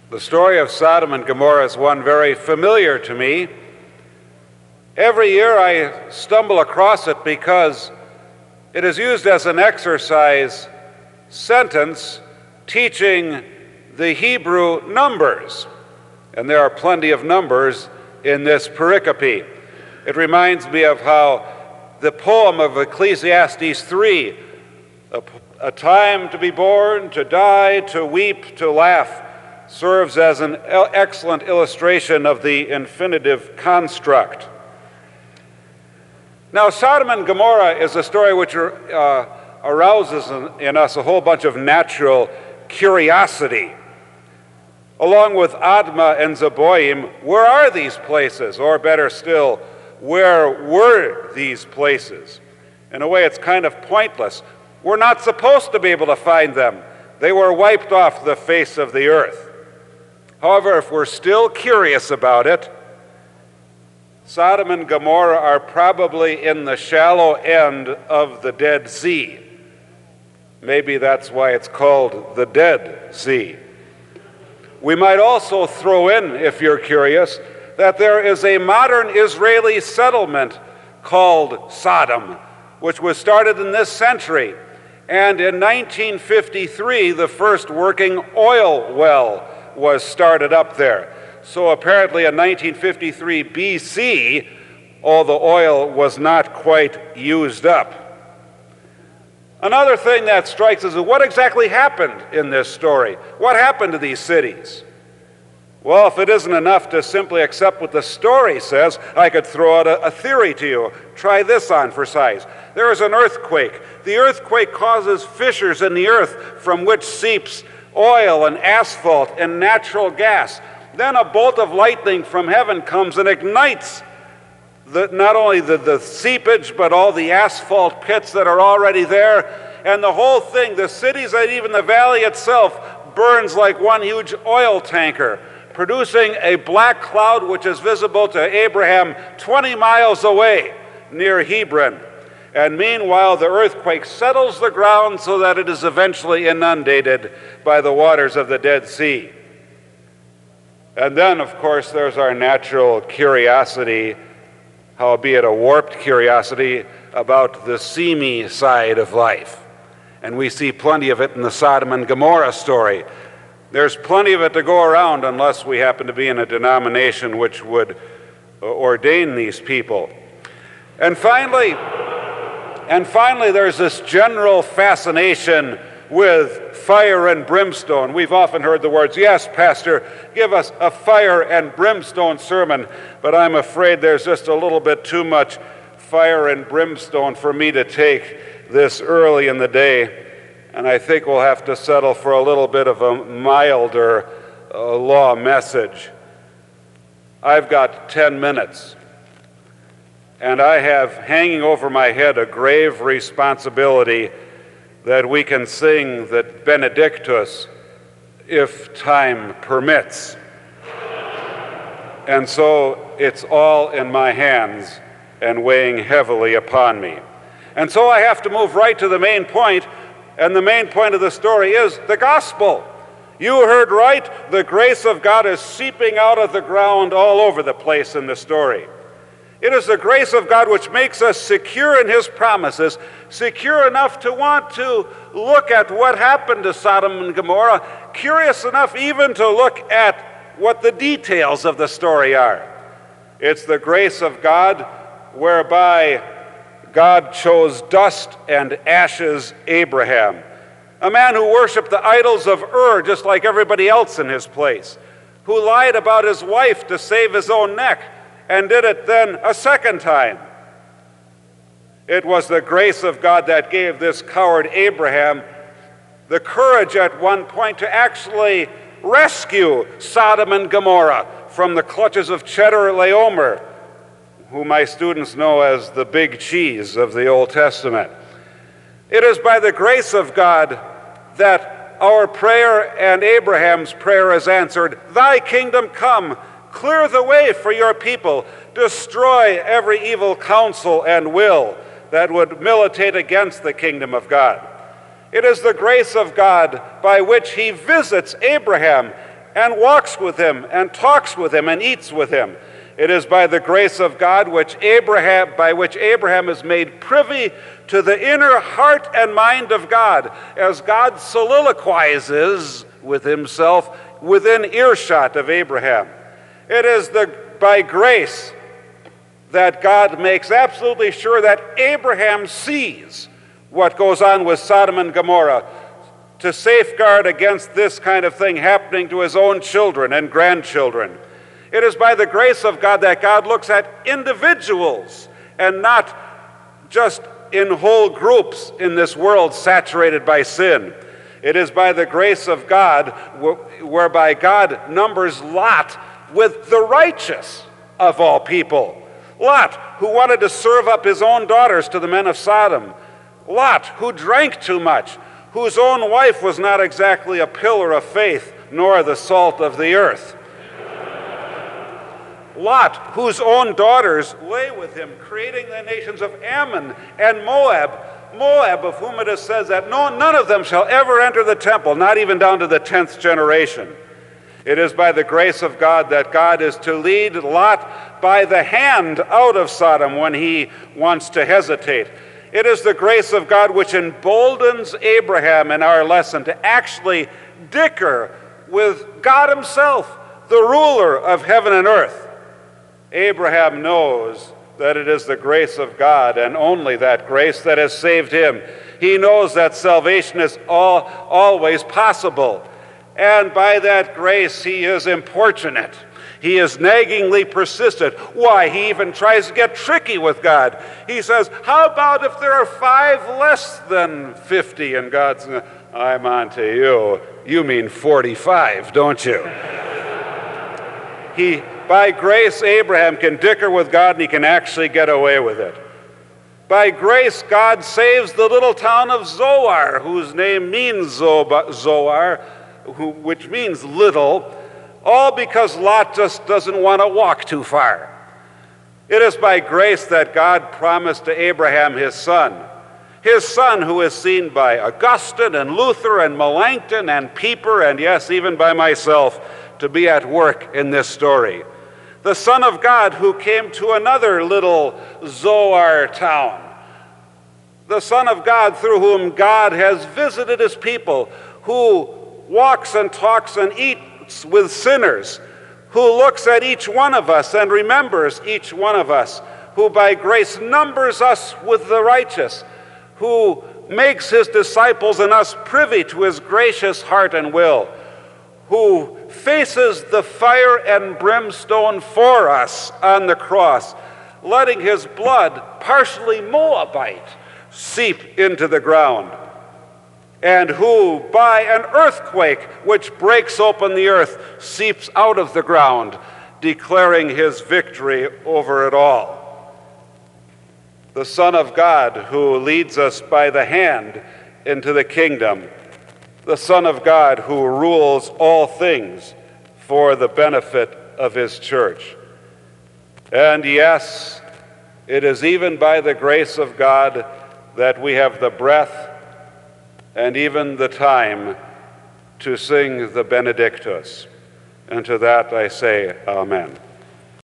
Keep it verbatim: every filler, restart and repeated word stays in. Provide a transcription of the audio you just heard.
The story of Sodom and Gomorrah is one very familiar to me. Every year I stumble across it because it is used as an exercise sentence teaching the Hebrew numbers. And there are plenty of numbers in this pericope. It reminds me of how the poem of Ecclesiastes three, a, a time to be born, to die, to weep, to laugh, serves as an excellent illustration of the infinitive construct. Now, Sodom and Gomorrah is a story which uh, arouses in, in us a whole bunch of natural curiosity. Along with Admah and Zeboim, where are these places? Or better still, where were these places? In a way, it's kind of pointless. We're not supposed to be able to find them. They were wiped off the face of the earth. However, if we're still curious about it, Sodom and Gomorrah are probably in the shallow end of the Dead Sea. Maybe that's why it's called the Dead Sea. We might also throw in, if you're curious, that there is a modern Israeli settlement called Sodom, which was started in this century. And in nineteen fifty-three, the first working oil well was started up there. So apparently in nineteen fifty-three B C, all the oil was not quite used up. Another thing that strikes us is what exactly happened in this story? What happened to these cities? Well, if it isn't enough to simply accept what the story says, I could throw out a, a theory to you. Try this on for size. There is an earthquake. The earthquake causes fissures in the earth from which seeps oil and asphalt and natural gas. Then a bolt of lightning from heaven comes and ignites the, not only the, the seepage, but all the asphalt pits that are already there. And the whole thing, the cities and even the valley itself, burns like one huge oil tanker, producing a black cloud which is visible to Abraham twenty miles away near Hebron. And meanwhile, the earthquake settles the ground so that it is eventually inundated by the waters of the Dead Sea. And then, of course, there's our natural curiosity, albeit a warped curiosity, about the seamy side of life. And we see plenty of it in the Sodom and Gomorrah story. There's plenty of it to go around unless we happen to be in a denomination which would ordain these people. And finally, and finally, there's this general fascination with fire and brimstone. We've often heard the words, yes, Pastor, give us a fire and brimstone sermon, but I'm afraid there's just a little bit too much fire and brimstone for me to take this early in the day, and I think we'll have to settle for a little bit of a milder uh, law message. I've got ten minutes. And I have hanging over my head a grave responsibility that we can sing the Benedictus if time permits. And so it's all in my hands and weighing heavily upon me. And so I have to move right to the main point, and the main point of the story is the gospel. You heard right, the grace of God is seeping out of the ground all over the place in the story. It is the grace of God which makes us secure in His promises, secure enough to want to look at what happened to Sodom and Gomorrah, curious enough even to look at what the details of the story are. It's the grace of God whereby God chose dust and ashes Abraham, a man who worshiped the idols of Ur just like everybody else in his place, who lied about his wife to save his own neck, and did it then a second time. It was the grace of God that gave this coward Abraham the courage at one point to actually rescue Sodom and Gomorrah from the clutches of Chedorlaomer, who my students know as the big cheese of the Old Testament. It is by the grace of God that our prayer and Abraham's prayer is answered. Thy kingdom come. Clear the way for your people. Destroy every evil counsel and will that would militate against the kingdom of God. It is the grace of God by which He visits Abraham and walks with him and talks with him and eats with him. It is by the grace of God which Abraham, by which Abraham is made privy to the inner heart and mind of God, as God soliloquizes with himself within earshot of Abraham. It is the, by grace that God makes absolutely sure that Abraham sees what goes on with Sodom and Gomorrah, to safeguard against this kind of thing happening to his own children and grandchildren. It is by the grace of God that God looks at individuals and not just in whole groups in this world saturated by sin. It is by the grace of God whereby God numbers Lot with the righteous of all people. Lot, who wanted to serve up his own daughters to the men of Sodom. Lot, who drank too much, whose own wife was not exactly a pillar of faith, nor the salt of the earth. Lot, whose own daughters lay with him, creating the nations of Ammon and Moab, Moab, of whom it is said that no, none of them shall ever enter the temple, not even down to the tenth generation. It is by the grace of God that God is to lead Lot by the hand out of Sodom when he wants to hesitate. It is the grace of God which emboldens Abraham in our lesson to actually dicker with God himself, the ruler of heaven and earth. Abraham knows that it is the grace of God and only that grace that has saved him. He knows that salvation is all, always possible. And by that grace, he is importunate. He is naggingly persistent. Why? He even tries to get tricky with God. He says, how about if there are five less than fifty? And God's, I'm on to you. You mean forty-five, don't you? He, by grace, Abraham can dicker with God and he can actually get away with it. By grace, God saves the little town of Zoar, whose name means Zoar, who, which means little, all because Lot just doesn't want to walk too far. It is by grace that God promised to Abraham his son, his son who is seen by Augustine and Luther and Melanchthon and Pieper, and yes, even by myself, to be at work in this story. The Son of God who came to another little Zoar town. The Son of God through whom God has visited his people, who walks and talks and eats with sinners, who looks at each one of us and remembers each one of us, who by grace numbers us with the righteous, who makes his disciples and us privy to his gracious heart and will, who faces the fire and brimstone for us on the cross, letting his blood, partially Moabite, seep into the ground, and who, by an earthquake which breaks open the earth, seeps out of the ground, declaring his victory over it all. The Son of God who leads us by the hand into the kingdom, the Son of God who rules all things for the benefit of his church. And yes, it is even by the grace of God that we have the breath and even the time to sing the Benedictus. And to that I say, Amen.